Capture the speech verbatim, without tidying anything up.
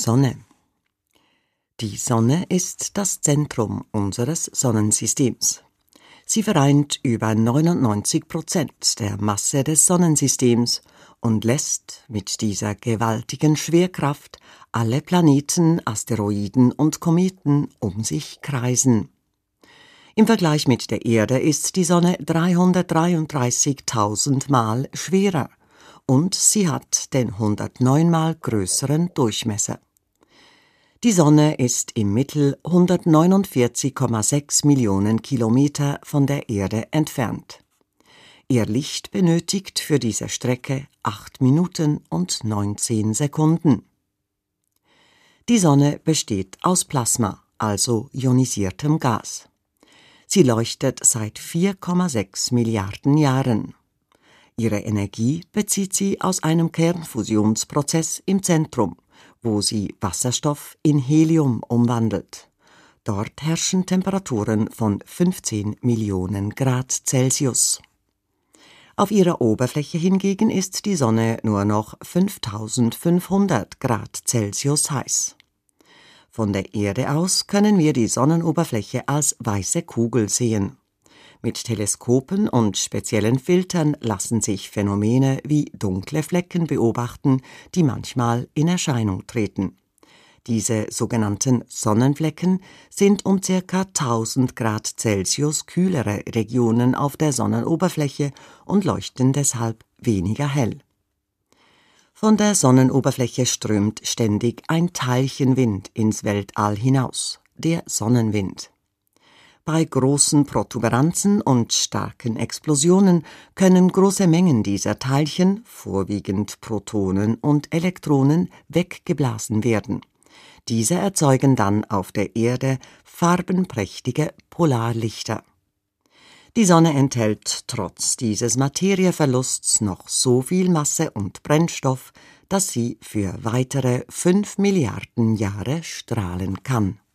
Sonne. Die Sonne ist das Zentrum unseres Sonnensystems. Sie vereint über neunundneunzig Prozent der Masse des Sonnensystems und lässt mit dieser gewaltigen Schwerkraft alle Planeten, Asteroiden und Kometen um sich kreisen. Im Vergleich mit der Erde ist die Sonne dreihundertdreiunddreißigtausend Mal schwerer und sie hat den hundertneun Mal größeren Durchmesser. Die Sonne ist im Mittel hundertneunundvierzig Komma sechs Millionen Kilometer von der Erde entfernt. Ihr Licht benötigt für diese Strecke acht Minuten und neunzehn Sekunden. Die Sonne besteht aus Plasma, also ionisiertem Gas. Sie leuchtet seit vier Komma sechs Milliarden Jahren. Ihre Energie bezieht sie aus einem Kernfusionsprozess im Zentrum, wo sie Wasserstoff in Helium umwandelt. Dort herrschen Temperaturen von fünfzehn Millionen Grad Celsius. Auf ihrer Oberfläche hingegen ist die Sonne nur noch fünftausendfünfhundert Grad Celsius heiß. Von der Erde aus können wir die Sonnenoberfläche als weiße Kugel sehen. Mit Teleskopen und speziellen Filtern lassen sich Phänomene wie dunkle Flecken beobachten, die manchmal in Erscheinung treten. Diese sogenannten Sonnenflecken sind um ca. tausend Grad Celsius kühlere Regionen auf der Sonnenoberfläche und leuchten deshalb weniger hell. Von der Sonnenoberfläche strömt ständig ein Teilchenwind ins Weltall hinaus, der Sonnenwind. Bei großen Protuberanzen und starken Explosionen können große Mengen dieser Teilchen, vorwiegend Protonen und Elektronen, weggeblasen werden. Diese erzeugen dann auf der Erde farbenprächtige Polarlichter. Die Sonne enthält trotz dieses Materieverlusts noch so viel Masse und Brennstoff, dass sie für weitere fünf Milliarden Jahre strahlen kann.